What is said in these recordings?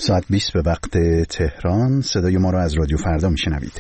ساعت 20 به وقت تهران. صدای ما را از رادیو فردا میشنوید.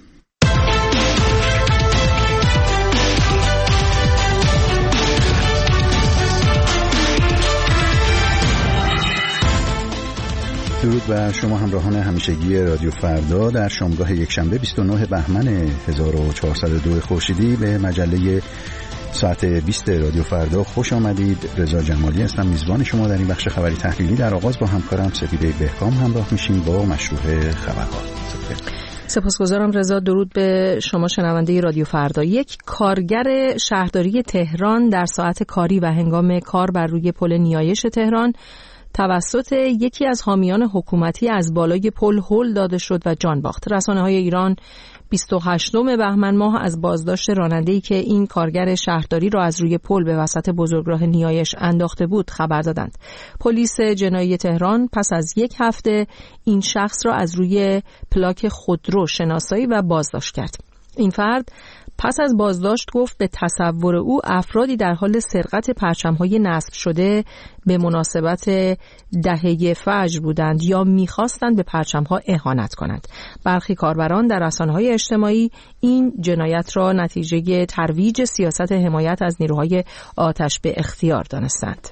درود بر شما همراهان همیشگی رادیو فردا. در شامگاه یکشنبه 29 بهمن 1402 خورشیدی به مجله ساعت 20 رادیو فردا خوش آمدید. رضا جمالی هستم، میزبان شما در این بخش خبری تحلیلی. در آغاز با همکارم سپیده بهکام همراه میشیم با مشروع خبرها. سپاسگزارم رضا. درود به شما شنونده رادیو فردا. یک کارگر شهرداری تهران در ساعت کاری و هنگام کار بر روی پل نیایش تهران توسط یکی از حامیان حکومتی از بالای پل هل داده شد و جان باخت. رسانه‌های ایران 28 بهمن ماه از بازداشت راننده‌ای که این کارگر شهرداری را از روی پل به وسط بزرگراه نیایش انداخته بود خبر دادند. پلیس جنایی تهران پس از یک هفته این شخص را از روی پلاک خودرو شناسایی و بازداشت کرد. این فرد پس از بازداشت گفت به تصور او افرادی در حال سرقت پرچم‌های نصب شده به مناسبت دهه فجر بودند یا می‌خواستند به پرچم‌ها اهانت کنند. برخی کاربران در رسانه‌های اجتماعی این جنایت را نتیجه ترویج سیاست حمایت از نیروهای آتش به اختیار دانستند.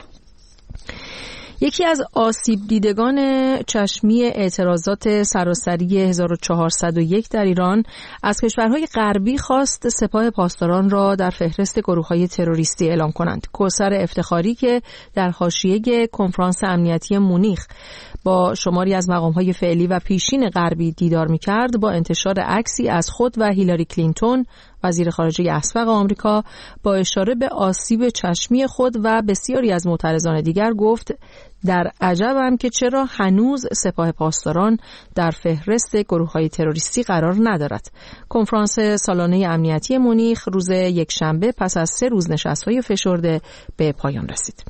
یکی از آسیب دیدگان چشمی اعتراضات سراسری 1401 در ایران از کشورهای غربی خواست سپاه پاسداران را در فهرست گروه‌های تروریستی اعلام کنند. کوثر افتخاری که در حاشیه کنفرانس امنیتی مونیخ با شماری از مقام‌های فعلی و پیشین غربی دیدار می‌کرد، با انتشار عکسی از خود و هیلاری کلینتون وزیر خارجه اسبق آمریکا با اشاره به آسیب چشمی خود و بسیاری از معترضان دیگر گفت در عجبم که چرا هنوز سپاه پاسداران در فهرست گروه‌های تروریستی قرار ندارد. کنفرانس سالانه امنیتی مونیخ روز یکشنبه پس از 3 روز نشست‌های فشرده به پایان رسید.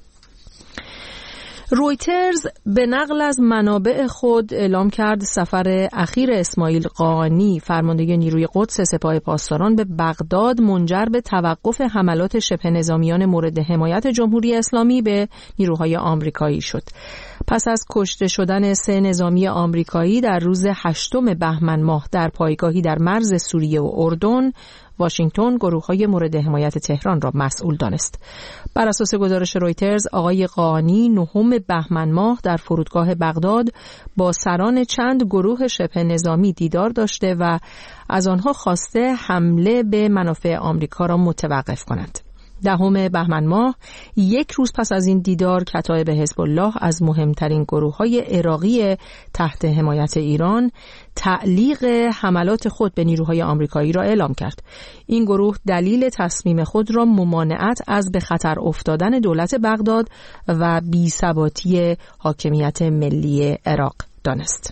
رویترز به نقل از منابع خود اعلام کرد سفر اخیر اسماعیل قاآنی فرمانده نیروی قدس سپاه پاسداران به بغداد منجر به توقف حملات شبه نظامیان مورد حمایت جمهوری اسلامی به نیروهای آمریکایی شد. پس از کشته شدن 3 نظامی آمریکایی در روز 8 بهمن ماه در پایگاهی در مرز سوریه و اردن، واشنگتن گروه‌های مورد حمایت تهران را مسئول دانست. بر اساس گزارش رویترز، آقای قاآنی 9 بهمن ماه در فرودگاه بغداد با سران چند گروه شبه نظامی دیدار داشته و از آنها خواسته حمله به منافع آمریکا را متوقف کنند. 10 بهمن ماه، یک روز پس از این دیدار، کتایب حزب الله از مهمترین گروه‌های عراقی تحت حمایت ایران تعلیق حملات خود به نیروهای آمریکایی را اعلام کرد. این گروه دلیل تصمیم خود را ممانعت از به خطر افتادن دولت بغداد و بی‌ثباتی حاکمیت ملی عراق دانست.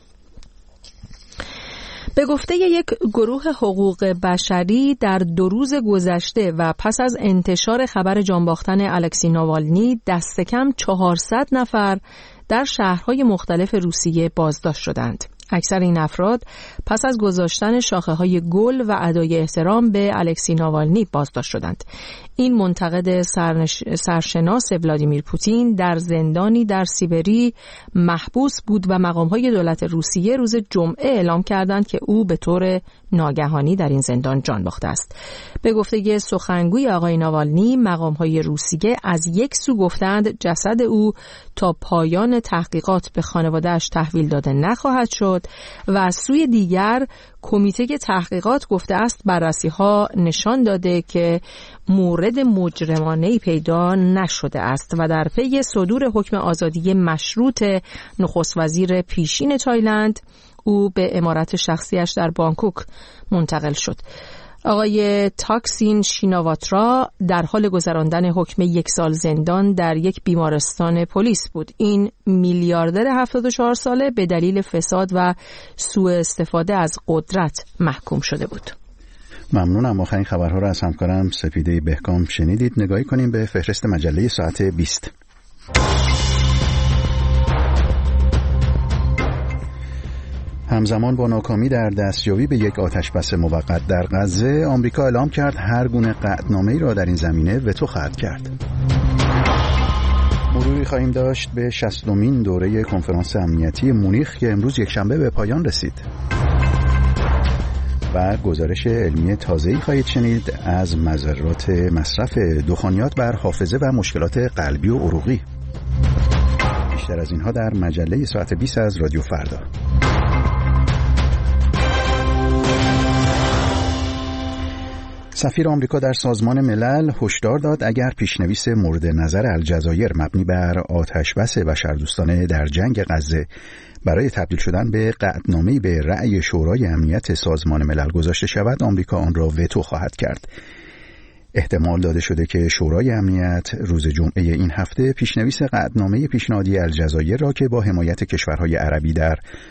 به گفته یک گروه حقوق بشری در 2 روز گذشته و پس از انتشار خبر جانباختن الکسی ناوالنی دست کم 400 نفر در شهرهای مختلف روسیه بازداشت شدند. اکثر این افراد پس از گذاشتن شاخه‌های گل و ادای احترام به الکسی ناوالنی بازداشت شدند. این منتقد سرشناس ولادیمیر پوتین در زندانی در سیبری محبوس بود و مقام‌های دولت روسیه روز جمعه اعلام کردند که او به طور ناگهانی در این زندان جان باخته است. به گفته سخنگوی آقای ناوالنی، مقام‌های روسیه از یک سو گفتند جسد او تا پایان تحقیقات به خانواده‌اش تحویل داده نخواهد شد و از سوی دیگر کمیته تحقیقات گفته است بررسی‌ها نشان داده که مورد مجرمانه‌ای پیدا نشده است و در پی صدور حکم آزادی مشروط نخست وزیر پیشین تایلند، او به عمارت شخصیش در بانکوک منتقل شد. آقای تاکسین شیناواترا در حال گذراندن حکم 1 سال زندان در یک بیمارستان پلیس بود. این میلیاردر 74 ساله به دلیل فساد و سوء استفاده از قدرت محکوم شده بود. ممنونم. آخرین خبرها را از همکارم سپیده بهکام شنیدید. نگاهی کنیم به فهرست مجله ساعت 20. همزمان با ناکامی در دستیابی به یک آتشبس موقت در غزه، آمریکا اعلام کرد هر گونه قطعنامه‌ای را در این زمینه وتو خواهد کرد. مروری خواهیم داشت به 60مین دوره کنفرانس امنیتی مونیخ که امروز یکشنبه به پایان رسید و گزارش علمی تازه‌ای خواهید شنید از مضرات مصرف دخانیات بر حافظه و مشکلات قلبی و عروقی. بیشتر از اینها در مجله ساعت 20 از رادیو فردا. سفیر آمریکا در سازمان ملل هشدار داد اگر پیشنویس مورد نظر الجزایر مبنی بر آتشبس بشردوستانه در جنگ غزه برای تبدیل شدن به قطعنامه‌ای به رأی شورای امنیت سازمان ملل گذاشته شود، آمریکا آن را وتو خواهد کرد. احتمال داده شده که شورای امنیت روز جمعه این هفته پیشنویس قطعنامه پیشنهادی الجزایر را که با حمایت کشورهای عربی در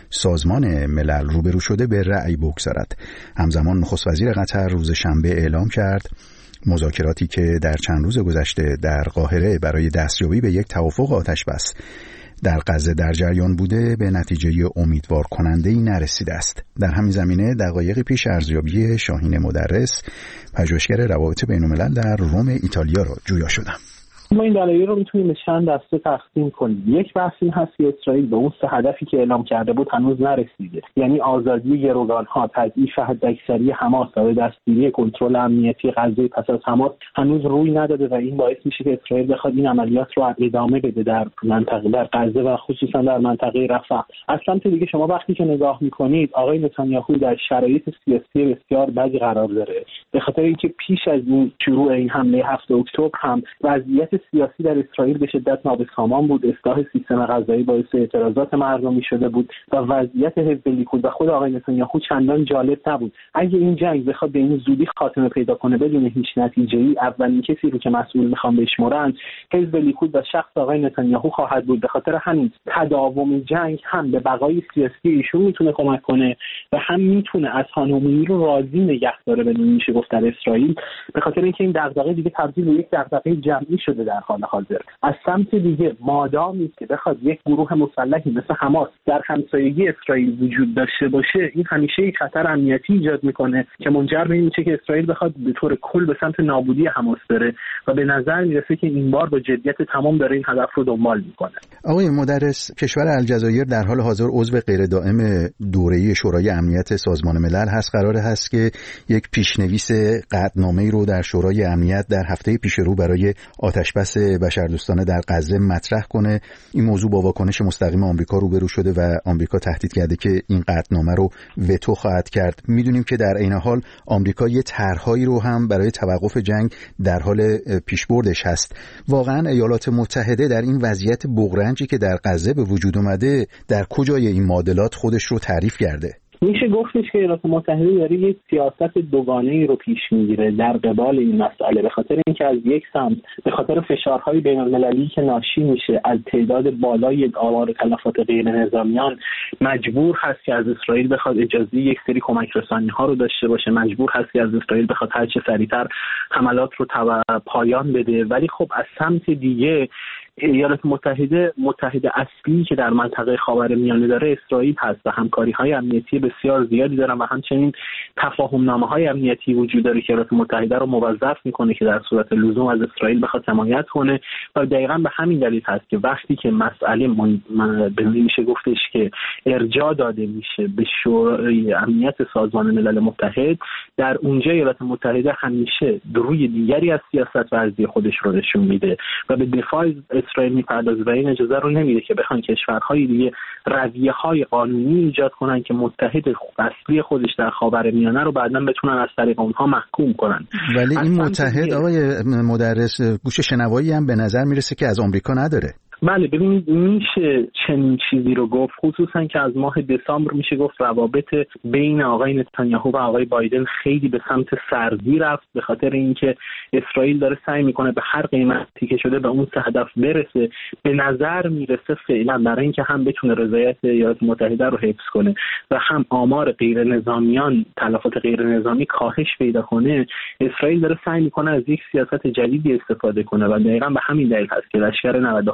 سازمان ملل روبرو شده به رأی بگذارد. همزمان نخست وزیر قطر روز شنبه اعلام کرد مذاکراتی که در چند روز گذشته در قاهره برای دستیابی به یک توافق آتشبس در غزه در جریان بوده به نتیجه امیدوار کننده‌ای نرسیده است. در همین زمینه دقایقی پیش ارزیابی شاهین مدرس، پژوهشگر روابط بین‌الملل در روم ایتالیا را جویا شدم. ما این دلایل رو میتونیم به چند دسته تقسیم کنیم. یک بحث این هست که اسرائیل به اون سه هدفی که اعلام کرده بود هنوز نرسیده، یعنی آزادی گروگان‌ها، تضعیف حداکثری حماس و دستگیری کنترل امنیتی غزه پس از حماس هنوز روی نداده و این باعث میشه که اسرائیل بخواد این عملیات رو ادامه بده در منطقه، در غزه و خصوصا در منطقه رفح. از سمت دیگه شما وقتی که نگاه میکنید آقای نتانیاهو در شرایط سیاسی بسیار بدی قرار داره، به خاطر اینکه پیش از این شروع این حمله 7 اکتبر هم وضعیت سیاسی در اسرائیل به شدت نابسامان بود. اصلاح سیستم قضایی باعث اعتراضات مردمی شده بود و وضعیت حزب لیکود و خود آقای نتانیاهو چندان جالب نبود. اگه این جنگ بخواد به این زودی خاتمه پیدا کنه بدون هیچ نتیجه‌ای، اولین کسی رو که مسئول میخوام بشمرن حزب لیکود و شخص آقای نتانیاهو خواهد بود. به خاطر همین تداوم جنگ هم به بقای سیاسی ایشون میتونه کمک کنه و هم میتونه از خانومی رو راضی نگه داره، بدون میشه گفت در اسرائیل، به خاطر اینکه این دغدغه دیگه تبدیل به یک دغدغه جمعی شده در حال حاضر. از سمت دیگه مادامی که بخواد یک گروه مسلحی مثل حماس در همسایگی اسرائیل وجود داشته باشه، این همیشه یک خطر امنیتی ایجاد میکنه که منجر به این میشه که اسرائیل بخواد به طور کل به سمت نابودی حماس بره و به نظر میرسه که این بار با جدیت تمام داره این هدف رو دنبال میکنه. آقای مدرس، کشور الجزایر در حال حاضر عضو غیر دائم دوره شورای امنیت سازمان ملل هست. قرار هست که یک پیشنویس قطعنامه‌ای رو در شورای امنیت در هفته پیش رو برای آتشبس بشردوستانه در غزه مطرح کنه. این موضوع با واکنش مستقیم آمریکا روبرو شده و آمریکا تهدید کرده که این قطعنامه رو وتو خواهد کرد. میدونیم که در عین حال آمریکا یه طرحهایی رو هم برای توقف جنگ در حال پیشبردش هست. واقعا ایالات متحده در این وضعیت بغرنجی که در غزه به وجود اومده در کجای این معادلات خودش رو تعریف کرده؟ میشه گفتش که ایالات متحده داره یک سیاست دوگانه‌ای رو پیش میگیره در قبال این مسئله، به خاطر اینکه از یک سمت به خاطر فشارهای بین‌المللی که ناشی میشه از تعداد بالای آمار تلفات غیر نظامیان مجبور هست که از اسرائیل بخواد اجازه یک سری کمک رسانی‌ها رو داشته باشه، مجبور هست که از اسرائیل بخواد هر چه سریعتر حملات رو پایان بده. ولی خب از سمت دیگه ایالات متحده اصلی که در منطقه خاورمیانه داره اسرائیل هست و همکاری‌های امنیتی بسیار زیادی دارن و همچنین تفاهم‌نامه‌های امنیتی وجود داره که ایالات متحده رو موظف میکنه که در صورت لزوم از اسرائیل بخواد حمایت کنه و دقیقاً به همین دلیل هست که وقتی که مسئله به میشه گفتش که ارجاع داده میشه به شورای امنیت سازمان ملل متحد، در اونجا ایالات متحده همیشه روی دیگری از سیاست ورزی خودش رو نشون میده و به دفاع اسرائیل میپردازه و این اجازه رو نمیده که بخوان کشورهای دیگه رویه‌های قانونی ایجاد کنن که متحد اصلی خودش در خاورمیانه رو بعداً بتونن از طریق اونها محکوم کنن. ولی این متحد آقای مدرس گوش شنوایی هم به نظر میرسه که از آمریکا نداره. بله ببینید میشه چنین چیزی رو گفت، خصوصا که از ماه دسامبر میشه گفت روابط بین آقای نتانیاهو و آقای بایدن خیلی به سمت سردی رفت، به خاطر اینکه اسرائیل داره سعی میکنه به هر قیمتی که شده به اون سه هدف برسه. به نظر میرسه فعلا برای اینکه هم بتونه رضایت ایالات متحده رو حفظ کنه و هم آمار غیر نظامیان، تلفات غیر نظامی کاهش پیدا کنه، اسرائیل داره سعی میکنه از یک سیاست جدیدی استفاده کنه و دقیقاً به همین دلیل هست که لشکر 98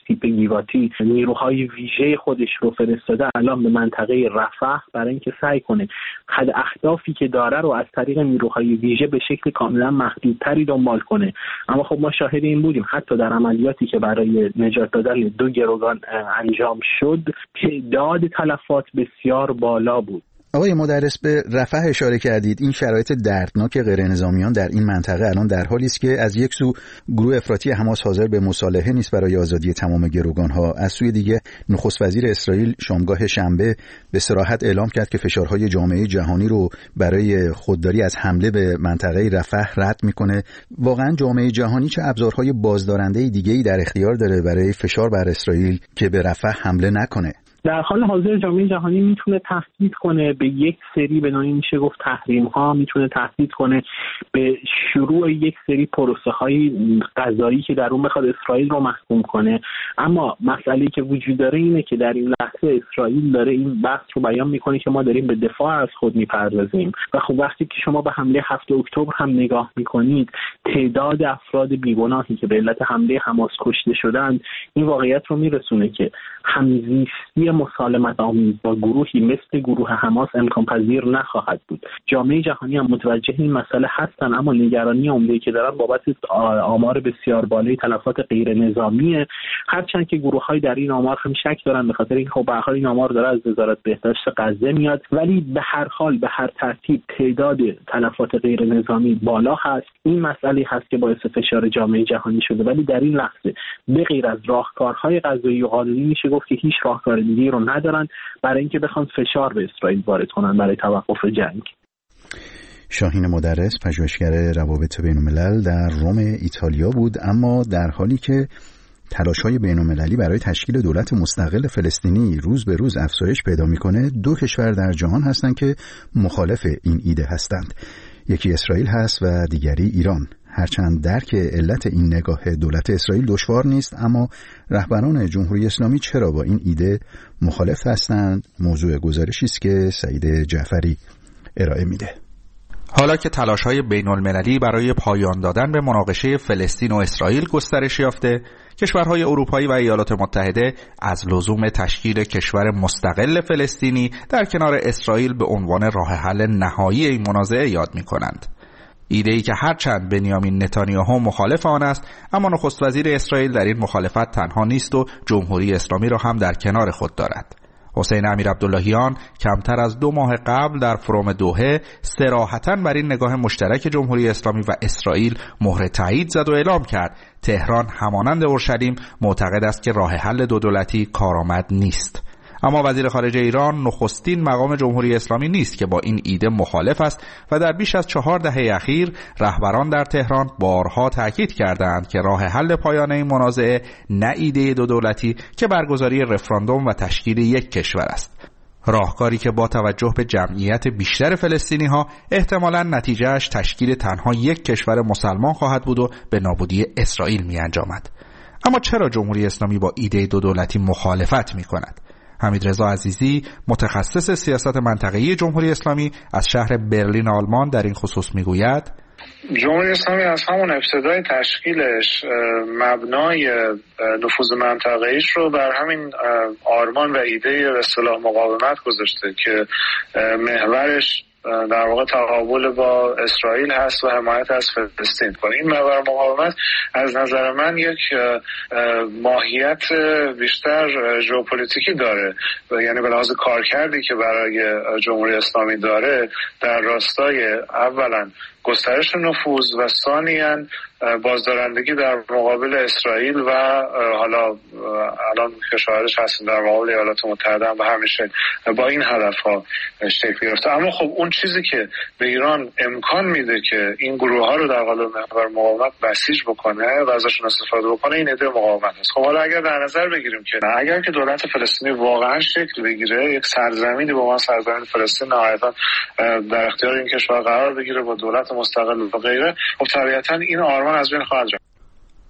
تیپ گیواتی نیروهای ویژه خودش رو فرستاده الان به منطقه رفح برای اینکه سعی کنه اهدافی که داره رو از طریق نیروهای ویژه به شکل کاملا محدودتری دنبال کنه. اما خب ما شاهد این بودیم حتی در عملیاتی که برای نجات دادن 2 گروگان انجام شد تعداد تلفات بسیار بالا بود. آقای مدرس به رفح اشاره کردید. این شرایط دردناک غیر نظامیان در این منطقه الان در حالی است که از یک سو گروه افراطی حماس حاضر به مصالحه نیست برای آزادی تمام گروگان‌ها، از سوی دیگه نخست وزیر اسرائیل شامگاه شنبه به صراحت اعلام کرد که فشارهای جامعه جهانی رو برای خودداری از حمله به منطقه رفح رد میکنه. واقعا جامعه جهانی چه ابزارهای بازدارنده دیگه‌ای در اختیار داره برای فشار بر اسرائیل که به رفح حمله نکنه؟ در حال حاضر جامعه جهانی میتونه تهدید کنه به یک سری به نوعی میشه گفت تحریم ها، میتونه تهدید کنه به شروع یک سری پروسه های قضایی که در اون بخواد اسرائیل رو محکوم کنه. اما مسئله‌ای که وجود داره اینه که در این لحظه اسرائیل داره این بحث رو بیان میکنه که ما داریم به دفاع از خود میپردازیم و خب وقتی که شما به حمله 7 اکتبر هم نگاه میکنید تعداد افراد بیگناهی که به علت حمله حماس کشته شدند این واقعیت رو میرسونه که همزیستی مسالمت آمیز با گروهی مثل گروه حماس امکان پذیر نخواهد بود. جامعه جهانی هم متوجه این مسئله هستن، اما نگرانی عمده‌ای که دارن بابت آمار بسیار بالای تلفات غیر نظامیه، هرچند که گروه‌های در این آمار هم شک دارن به خاطر اینکه به هر حال این آمار داره از وزارت بهداشت غزه میاد، ولی به هر حال به هر ترتیب تعداد تلفات غیر نظامی بالا هست. این مسئله هست که باعث فشار جامعه جهانی شده، ولی در این لحظه به غیر از راهکارهای غذایی و قانونی میشه گفت که هیچ راهکار دیگه‌ای رو ندارن برای اینکه بخوان فشار به اسرائیل وارد کنن برای توقف جنگ. شاهین مدرس، پژوهشگر روابط بین‌الملل در روم ایتالیا بود. اما در حالی که تلاش‌های بین‌المللی برای تشکیل دولت مستقل فلسطینی روز به روز افزایش پیدا می‌کنه، 2 کشور در جهان هستند که مخالف این ایده هستند. یکی اسرائیل هست و دیگری ایران. هرچند درک علت این نگاه دولت اسرائیل دشوار نیست، اما رهبران جمهوری اسلامی چرا با این ایده مخالف هستند؟ موضوع گزارشی است که سعید جعفری ارائه میده. حالا که تلاش‌های بین‌المللی برای پایان دادن به مناقشه فلسطین و اسرائیل گسترش یافته، کشورهای اروپایی و ایالات متحده از لزوم تشکیل کشور مستقل فلسطینی در کنار اسرائیل به عنوان راه حل نهایی این منازعه یاد می‌کنند. ایده‌ای که هرچند بنیامین نتانیاهو مخالف آن است، اما نخست وزیر اسرائیل در این مخالفت تنها نیست و جمهوری اسلامی را هم در کنار خود دارد. حسین امیرعبداللهیان کمتر از 2 ماه قبل در فروم دوحه صراحتاً بر این نگاه مشترک جمهوری اسلامی و اسرائیل مهر تایید زد و اعلام کرد تهران همانند اورشلیم معتقد است که راه حل 2 دولتی کارآمد نیست. اما وزیر خارجه ایران نخستین مقام جمهوری اسلامی نیست که با این ایده مخالف است و در بیش از 4 دهه اخیر رهبران در تهران بارها تاکید کردند که راه حل پایان این منازعه نه ایده 2 دولتی که برگزاری رفراندوم و تشکیل یک کشور است. راهکاری که با توجه به جمعیت بیشتر فلسطینی‌ها احتمالاً نتیجهش تشکیل تنها یک کشور مسلمان خواهد بود و به نابودی اسرائیل می‌انجامد. اما چرا جمهوری اسلامی با ایده 2 دولتی مخالفت می‌کند؟ حمیدرضا عزیزی، متخصص سیاست منطقه‌ای جمهوری اسلامی از شهر برلین آلمان، در این خصوص میگوید جمهوری اسلامی از همون ابتدای تشکیلش مبنای نفوذ منطقه‌ایش رو بر همین آرمان و ایده به اصطلاح مقاومت گذاشته که محورش در واقع تقابل با اسرائیل هست و حمایت از فلسطین. این محور مقاومت از نظر من یک ماهیت بیشتر ژئوپلیتیکی داره، یعنی به لحاظ کارکردی که برای جمهوری اسلامی داره در راستای اولا گسترش نفوذ و ثانیاً بازدارندگی در مقابل اسرائیل و حالا الان کشورش هستن در مقابل ایالات متحده هم به همیشه با این هدفها شکل گرفته. اما خب اون چیزی که به ایران امکان میده که این گروه ها رو در قالب محور مقاومت بسیج بکنه و ازشون استفاده بکنه این ایده مقاومت است. خب حالا اگر در نظر بگیریم که اگر که دولت فلسطینی واقعا شکل بگیره، یک سرزمینی به عنوان سرزمین فلسطین نهایتا در اختیار این کشور قرار بگیره با دولت مستقل و غیره، خب طبیعتا این آرمان از بین خواهد رفت.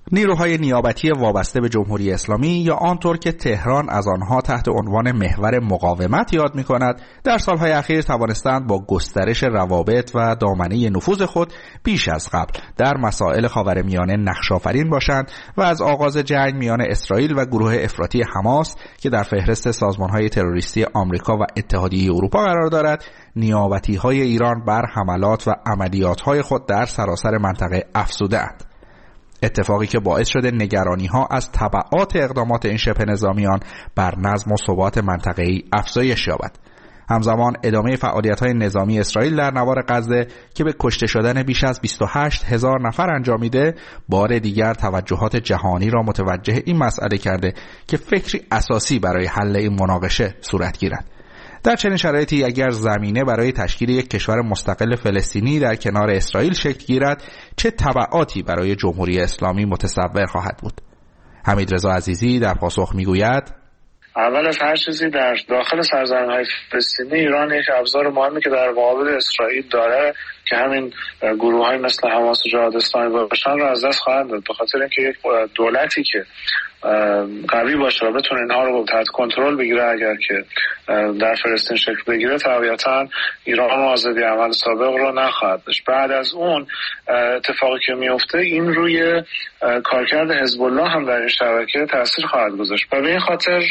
نیروهای نیابتی وابسته به جمهوری اسلامی یا آنطور که تهران از آنها تحت عنوان محور مقاومت یاد می‌کند، در سالهای اخیر توانستند با گسترش روابط و دامنه نفوذ خود بیش از قبل در مسائل خاورمیانه نقش‌آفرین باشند و از آغاز جنگ میان اسرائیل و گروه افراطی حماس که در فهرست سازمان‌های تروریستی آمریکا و اتحادیه اروپا قرار دارد، نیابتی‌های ایران بر حملات و عملیات‌های خود در سراسر منطقه افزوده‌اند. اتفاقی که باعث شده نگرانی‌ها از تبعات اقدامات این شبه نظامیان بر نظم و ثبات منطقه‌ای افزایش یابد. همزمان ادامه فعالیت‌های نظامی اسرائیل در نوار غزه که به کشته شدن بیش از 28,000 نفر انجامیده، بار دیگر توجهات جهانی را متوجه این مسئله کرده که فکری اساسی برای حل این مناقشه صورت گیرد. در چنین شرایطی اگر زمینه برای تشکیل یک کشور مستقل فلسطینی در کنار اسرائیل شکل گیرد، چه تبعاتی برای جمهوری اسلامی متصور خواهد بود؟ حمیدرضا عزیزی در پاسخ میگوید: اول از هر چیزی در داخل سرزمین‌های فلسطینی ایران یک ابزار مهمی که در مقابل اسرائیل داره که همین گروه‌های مثل حماس و جهاد اسلامی باشن رو از دست خواهند داد، به خاطر اینکه یک دولتی که قوی باشه و بتونه اینها رو تحت کنترل بگیره اگر که در فلسطین شکل بگیره، طبیعتاً ایران آزادی عمل سابق رو نخواهد داشت. بعد از اون اتفاقی که میفته این روی کارکرد حزب الله هم در این شبکه تاثیر خواهد گذاشت و به این خاطر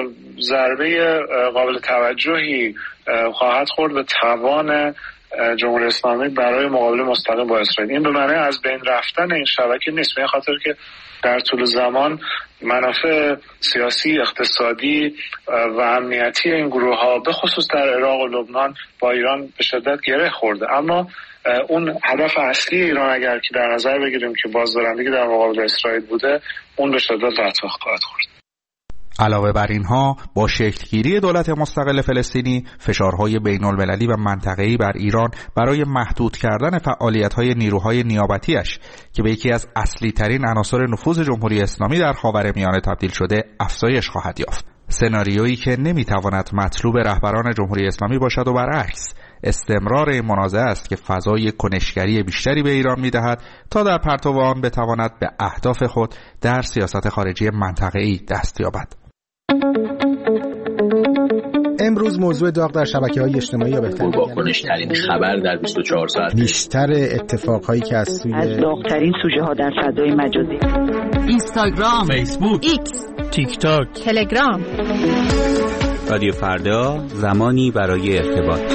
ضربه قابل توجهی خواهد خورد به توان جمهوری اسلامی برای مقابله مستقیم با اسرائیل. این به معنی از بین رفتن این شبکه نیست، به این خاطر که در طول زمان منافع سیاسی، اقتصادی و امنیتی این گروه ها به خصوص در عراق و لبنان با ایران به شدت گره خورده. اما اون هدف اصلی ایران اگر که در نظر بگیریم که بازدارندگی در مقابل اسرائیل بوده، اون به شدت اتفاق خواهد خورد. علاوه بر اینها، با شکلگیری دولت مستقل فلسطینی، فشارهای بین‌المللی و منطقه‌ای بر ایران برای محدود کردن فعالیت‌های نیروهای نیابتیش که به یکی از اصلی‌ترین عناصر نفوذ جمهوری اسلامی در خاورمیانه تبدیل شده، افزایش خواهد یافت. سناریویی که نمی‌تواند مطلوب رهبران جمهوری اسلامی باشد و برعکس. استمرار این منازعه است که فضای کنشگری بیشتری به ایران می‌دهد تا در پرتو آن بتواند به اهداف خود در سیاست خارجی منطقه‌ای دست یابد. امروز موضوع داغ در شبکه‌های اجتماعی یا بهتر با کنش‌ترین خبر در 24 ساعت، بیشتر اتفاقهایی که از داغ‌ترین سوژه‌ها در فضای مجازی، اینستاگرام، فیسبوک، ایکس، تیک تاک، تلگرام. رادیو فردا، زمانی برای ارتباط.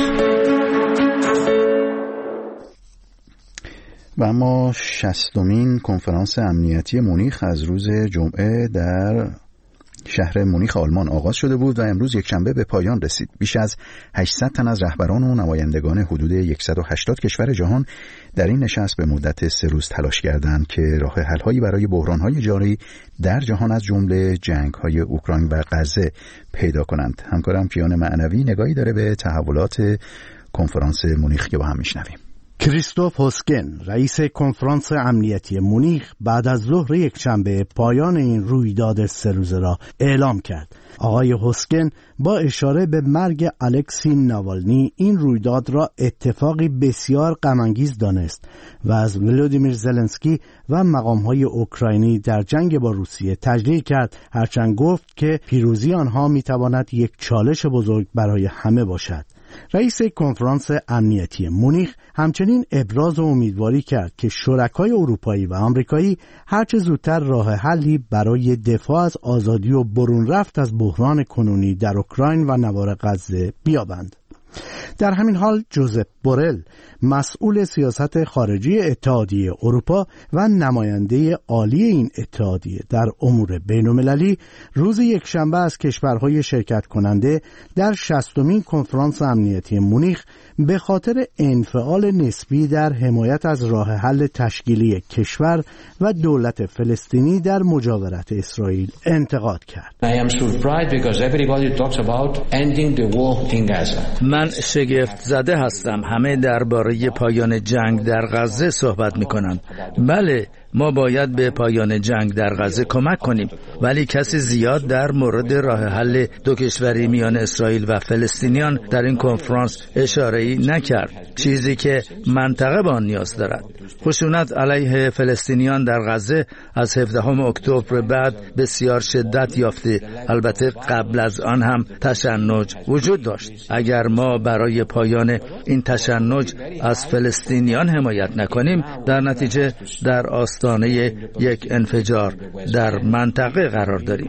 و اما 60مین کنفرانس امنیتی مونیخ از روز جمعه در شهر مونیخ آلمان آغاز شده بود و امروز یکشنبه به پایان رسید. بیش از 800 تن از رهبران و نمایندگان حدود 180 کشور جهان در این نشست به مدت 3 روز تلاش کردند که راه حل‌هایی برای بحران‌های جاری در جهان از جمله جنگ‌های اوکراین و غزه پیدا کنند. همکارم کیان معنوی نگاهی داره به تحولات کنفرانس مونیخ که با هم میشنویم. کریستوف هوسگن، رئیس کنفرانس امنیتی مونیخ، بعد از ظهر یکشنبه پایان این رویداد 3 روزه را اعلام کرد. آقای هوسگن با اشاره به مرگ الکسی ناوالنی این رویداد را اتفاقی بسیار غم‌انگیز دانست و از ولودیمیر زلنسکی و مقام‌های اوکراینی در جنگ با روسیه تجلیل کرد، هرچند گفت که پیروزی آنها می‌تواند یک چالش بزرگ برای همه باشد. رئیس کنفرانس امنیتی مونیخ همچنین ابراز امیدواری کرد که شرکای اروپایی و آمریکایی هرچه زودتر راه حلی برای دفاع از آزادی و برون رفت از بحران کنونی در اوکراین و نوار غزه بیابند. در همین حال جوزپ بورل، مسئول سیاست خارجی اتحادیه اروپا و نماینده عالی این اتحادیه در امور بین‌المللی، روز یکشنبه از کشورهای شرکت کننده در 60مین کنفرانس امنیتی مونیخ به خاطر انفعال نسبی در حمایت از راه حل تشکیلی کشور و دولت فلسطینی در مجاورت اسرائیل انتقاد کرد. من شگفت زده هستم. همه درباره پایان جنگ در غزه صحبت می‌کنند. بله، ما باید به پایان جنگ در غزه کمک کنیم، ولی کسی زیاد در مورد راه حل دو کشوری میان اسرائیل و فلسطینیان در این کنفرانس اشاره‌ای نکرد، چیزی که منطقه به آن نیاز دارد. خشونت علیه فلسطینیان در غزه از 17 اکتبر بعد بسیار شدت یافته. البته قبل از آن هم تشنج وجود داشت. اگر ما برای پایان این تشنج از فلسطینیان حمایت نکنیم، در نتیجه در آستانه یک انفجار در منطقه قرار داریم.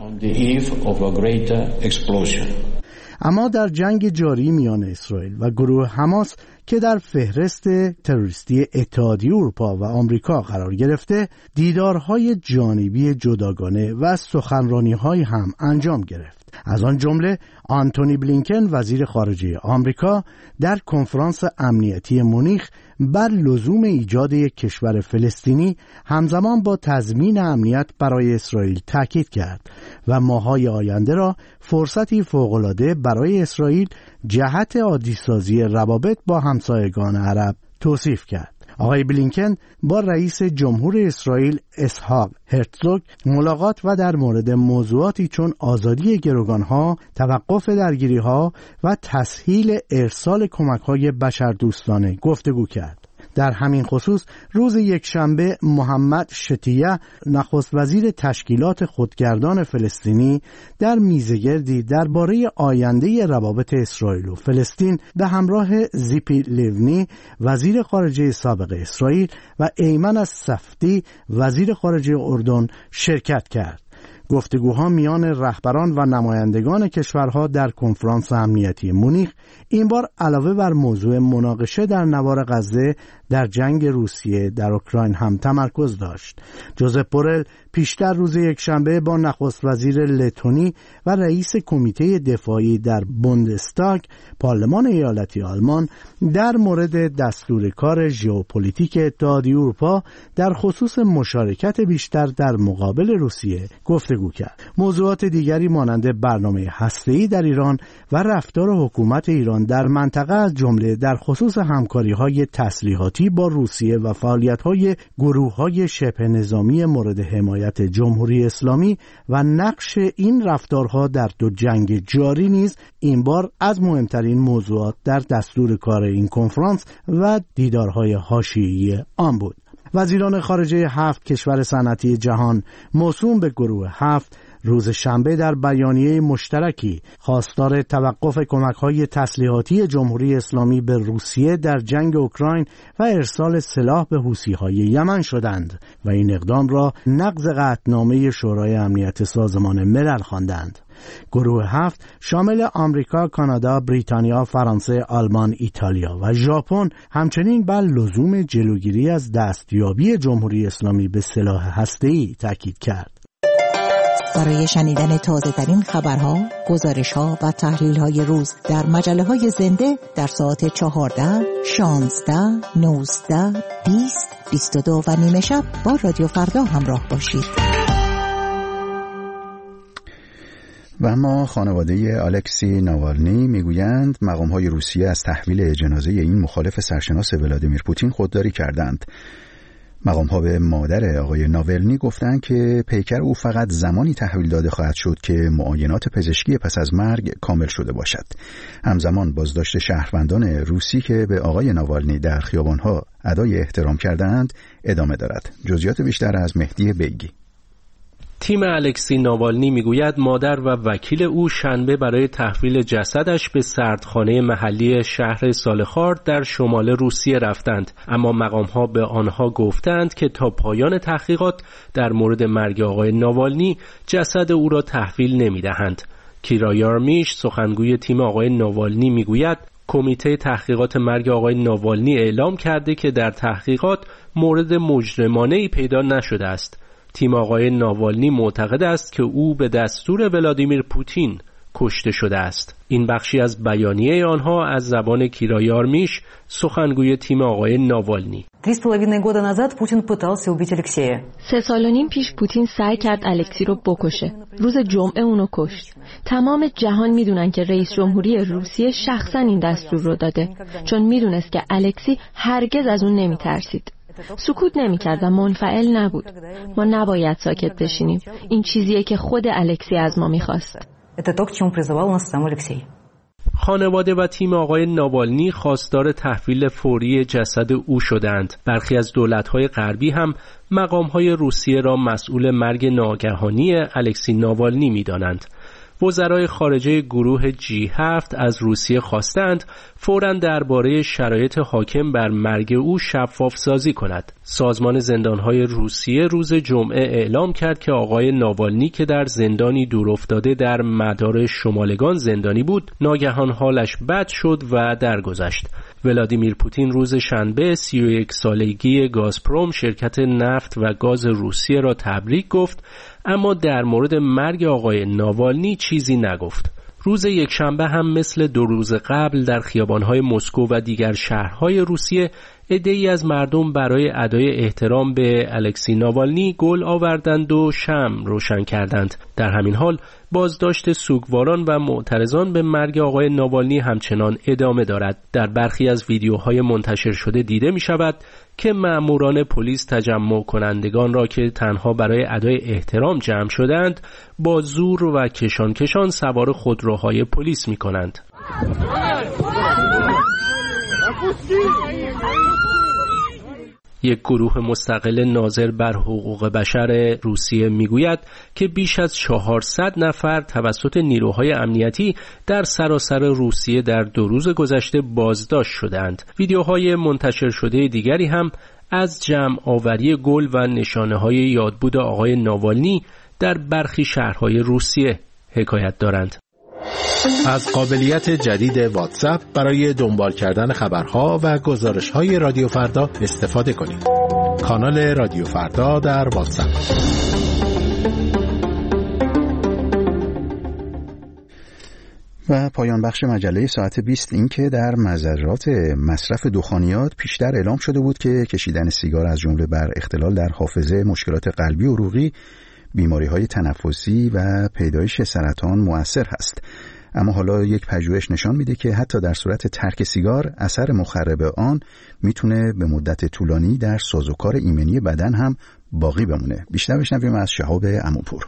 اما در جنگ جاری میان اسرائیل و گروه حماس که در فهرست تروریستی اتحادیه اروپا و آمریکا قرار گرفته، دیدارهای جانبی جداگانه و سخنرانی‌های هم انجام گرفت. از آن جمله آنتونی بلینکن وزیر خارجه آمریکا در کنفرانس امنیتی مونیخ بر لزوم ایجاد یک کشور فلسطینی همزمان با تضمین امنیت برای اسرائیل تاکید کرد و ماه‌های آینده را فرصتی فوق‌العاده برای اسرائیل جهت عادی‌سازی روابط با همسایگان عرب توصیف کرد. آقای بلینکن با رئیس جمهور اسرائیل اسحاق هرتزوگ ملاقات و در مورد موضوعاتی چون آزادی گروگانها، توقف درگیری‌ها و تسهیل ارسال کمک‌های بشردوستانه گفتگو کرد. در همین خصوص روز یکشنبه محمد شتیه نخست وزیر تشکیلات خودگردان فلسطینی در میزگردی درباره آینده روابط اسرائیل و فلسطین به همراه زیپی لیونی وزیر خارجه سابق اسرائیل و ایمن الصفدی وزیر خارجه اردن شرکت کرد. گفتگوها میان رهبران و نمایندگان کشورها در کنفرانس امنیتی مونیخ این بار علاوه بر موضوع مناقشه در نوار غزه در جنگ روسیه در اوکراین هم تمرکز داشت. جوزپ بورل پیشتر روز یکشنبه با نخست وزیر لتونی و رئیس کمیته دفاعی در بوندستاگ پارلمان ایالتی آلمان در مورد دستور کار ژئوپلیتیک اتحادیه اروپا در خصوص مشارکت بیشتر در مقابل روسیه گفتگو کرد. موضوعات دیگری مانند برنامه هسته‌ای در ایران و رفتار حکومت ایران در منطقه از جمله در خصوص همکاری‌های تسلیحاتی با روسیه و فعالیت‌های گروه‌های شبه نظامی مورد حمایت جمهوری اسلامی و نقش این رفتارها در دو جنگ جاری نیز این بار از مهمترین موضوعات در دستور کار این کنفرانس و دیدارهای حاشیه‌ای آن بود. وزیران خارجه 7 کشور صنعتی جهان موسوم به گروه 7 روز شنبه در بیانیه مشترکی خواستار توقف کمک‌های تسلیحاتی جمهوری اسلامی به روسیه در جنگ اوکراین و ارسال سلاح به حوثی‌های یمن شدند و این اقدام را نقض قطعنامه شورای امنیت سازمان ملل خواندند. گروه 7 شامل آمریکا، کانادا، بریتانیا، فرانسه، آلمان، ایتالیا و ژاپن همچنین بر لزوم جلوگیری از دستیابی جمهوری اسلامی به سلاح هسته‌ای تاکید کرد. برای شنیدن تازه‌ترین خبرها، گزارش‌ها و تحلیل‌های روز در مجله‌های زنده در ساعت 14، 16، 19، 20، 22 و نیمه شب با رادیو فردا همراه باشید. و اما خانواده الکسی ناوالنی میگویند مقام‌های روسیه از تحویل جنازه این مخالف سرشناس ولادیمیر پوتین خودداری کردند. مقام‌ها به مادر آقای ناولنی گفتند که پیکر او فقط زمانی تحویل داده خواهد شد که معاینات پزشکی پس از مرگ کامل شده باشد. همزمان بازداشت شهروندان روسی که به آقای ناوالنی در خیابان‌ها ادای احترام کردند ادامه دارد. جزئیات بیشتر از مهدی بیگی. تیم الکسی ناوالنی میگوید مادر و وکیل او شنبه برای تحویل جسدش به سردخانه محلی شهر سالخار در شمال روسیه رفتند، اما مقام‌ها به آنها گفتند که تا پایان تحقیقات در مورد مرگ آقای ناوالنی جسد او را تحویل نمی‌دهند. کیرا یارمیش سخنگوی تیم آقای ناوالنی میگوید کمیته تحقیقات مرگ آقای ناوالنی اعلام کرده که در تحقیقات مورد مجرمانه‌ای پیدا نشده است. تیم آقای ناوالنی معتقد است که او به دستور ولادیمیر پوتین کشته شده است. این بخشی از بیانیه آنها از زبان کیرا یارمیش سخنگوی تیم آقای ناوالنی. 3 سال و نیم پیش پوتین سعی کرد الکسی رو بکشه. روز جمعه اونو کشت. تمام جهان میدونن که رئیس جمهوری روسیه شخصا این دستور رو داده، چون میدونست که الکسی هرگز از اون نمیترسید. سکوت نمی‌کرد و منفعل نبود. ما نباید ساکت بشینیم. این چیزیه که خود الکسی از ما می‌خواست. خانواده و تیم آقای ناوالنی خواستار تحویل فوری جسد او شدند. برخی از دولت‌های غربی هم مقام‌های روسیه را مسئول مرگ ناگهانی الکسی ناوالنی می‌دانند. وزرای خارجه گروه G7 از روسیه خواستند فوراً درباره شرایط حاکم بر مرگ او شفاف سازی کند. سازمان زندانهای روسیه روز جمعه اعلام کرد که آقای ناوالنی که در زندانی دورافتاده در مدار شمالگان زندانی بود، ناگهان حالش بد شد و درگذشت. ولادیمیر پوتین روز شنبه 31 سالگی گازپروم شرکت نفت و گاز روسیه را تبریک گفت، اما در مورد مرگ آقای ناوالنی چیزی نگفت. روز یکشنبه هم مثل 2 روز قبل در خیابان‌های مسکو و دیگر شهرهای روسیه عده‌ای از مردم برای ادای احترام به الکسی ناوالنی گل آوردند و شمع روشن کردند. در همین حال بازداشت سوگواران و معترضان به مرگ آقای ناوالنی همچنان ادامه دارد. در برخی از ویدیوهای منتشر شده دیده می شود که مأموران پلیس تجمع کنندگان را که تنها برای ادای احترام جمع شدند با زور و کشان سوار خودروهای پلیس می کنند. یک گروه مستقل ناظر بر حقوق بشر روسیه میگوید که بیش از 400 نفر توسط نیروهای امنیتی در سراسر روسیه در 2 روز گذشته بازداشت شدند. ویدیوهای منتشر شده دیگری هم از جمع آوری گل و نشانه‌های یادبود آقای ناوالنی در برخی شهرهای روسیه حکایت دارند. از قابلیت جدید واتساپ برای دنبال کردن خبرها و گزارش‌های رادیو فردا استفاده کنید. کانال رادیو فردا در واتساپ. و پایان بخش مجله ساعت 20 این که در مضرات مصرف دخانیات پیشتر اعلام شده بود که کشیدن سیگار از جمله بر اختلال در حافظه، مشکلات قلبی و عروقی، بیماری‌های تنفسی و پیدایش سرطان مؤثر هست. اما حالا یک پژوهش نشان میده که حتی در صورت ترک سیگار اثر مخرب آن میتونه به مدت طولانی در سازوکار ایمنی بدن هم باقی بمونه. بیشتر بشنویم از شهاب عموپور.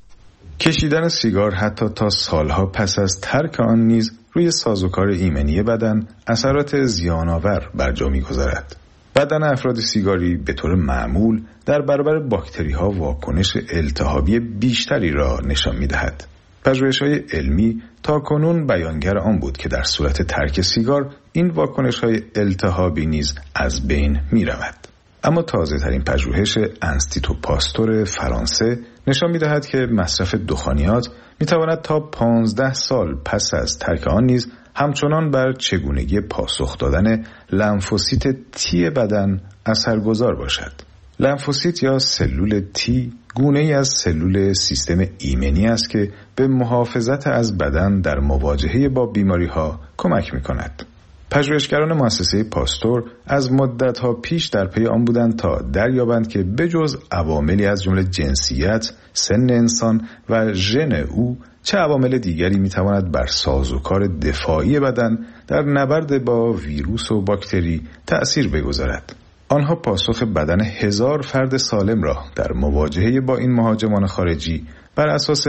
کشیدن سیگار حتی تا سالها پس از ترک آن نیز روی سازوکار ایمنی بدن اثرات زیان‌آور بر جا می‌گذارد. بدن افراد سیگاری به طور معمول در برابر باکتری‌ها واکنش التهابی بیشتری را نشان می‌دهد. پژوهش‌های علمی تاکنون بیانگر آن بود که در صورت ترک سیگار این واکنش‌های التهابی نیز از بین می‌رود. اما تازه‌ترین پژوهش انستیتو پاستور فرانسه نشان می‌دهد که مصرف دخانیات می‌تواند تا 15 سال پس از ترک آن نیز همچنان بر چگونگی پاسخ دادن لنفوسیت تی بدن اثرگذار باشد. لنفوسیت یا سلول تی گونه‌ای از سلول سیستم ایمنی است که به محافظت از بدن در مواجهه با بیماری‌ها کمک می‌کند. پژوهشگران مؤسسه پاستور از مدت‌ها پیش در پی آن بودند تا دریابند که بجز عواملی از جمله جنسیت، سن انسان و ژن او، چه عوامل دیگری می‌تواند بر سازوکار دفاعی بدن در نبرد با ویروس و باکتری تأثیر بگذارد. آنها پاسخ بدن 1000 فرد سالم را در مواجهه با این مهاجمان خارجی بر اساس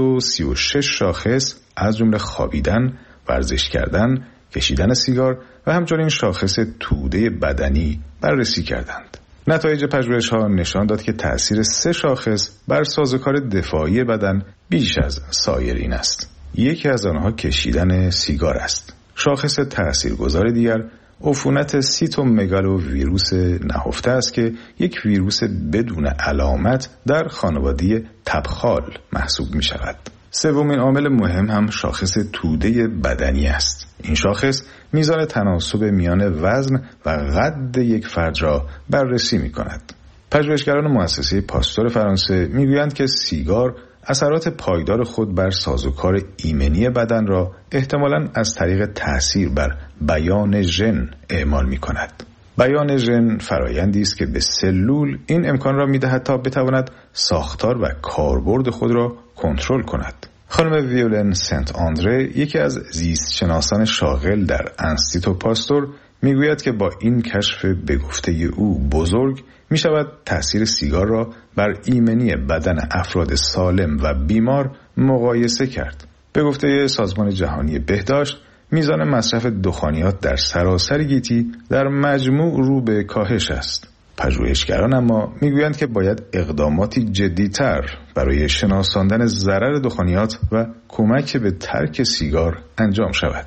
136 شاخص از جمله خوابیدن، ورزش کردن، کشیدن سیگار و همچنین شاخص توده بدنی بررسی کردند. نتایج پژوهش‌ها نشان داد که تأثیر 3 شاخص بر سازوکار دفاعی بدن بیش از سایرین است. یکی از آنها کشیدن سیگار است. شاخص تأثیرگذار دیگر عفونت سیتومگالو ویروس نهفته است که یک ویروس بدون علامت در خانواده تبخال محسوب می شود. سومین عامل مهم هم شاخص توده بدنی است. این شاخص میزان تناسب میان وزن و قد یک فرد را بررسی می کند. پژوهشگران مؤسسه پاستور فرانسه میگویند که سیگار اثرات پایدار خود بر سازوکار ایمنی بدن را احتمالاً از طریق تأثیر بر بیان ژن اعمال می کند. بیان ژن فرایندی است که به سلول این امکان را می‌دهد تا بتواند ساختار و کاربرد خود را کنترل کند. خانم ویولن سنت آندره، یکی از زیستشناسان شاغل در انستیتو پاستور، میگوید که با این کشف به گفته او بزرگ می شود تأثیر سیگار را بر ایمنی بدن افراد سالم و بیمار مقایسه کرد. به گفته سازمان جهانی بهداشت، میزان مصرف دخانیات در سراسر گیتی در مجموع رو به کاهش است. پژوهشگران اما میگویند که باید اقداماتی جدی‌تر برای شناساندن ضرر دخانیات و کمک به ترک سیگار انجام شود.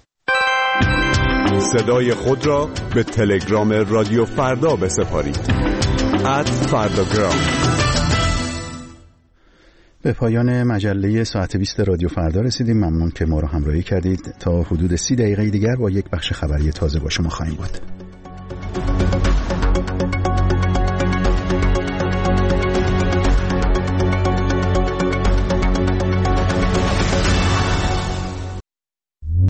صدای خود را به تلگرام رادیو فردا بسپارید. @فرداگرام. به پایان مجله ساعت 20 رادیو فردا رسیدیم. ممنون که ما را همراهی کردید. تا حدود 30 دقیقه دیگر با یک بخش خبری تازه با شما خواهیم بود.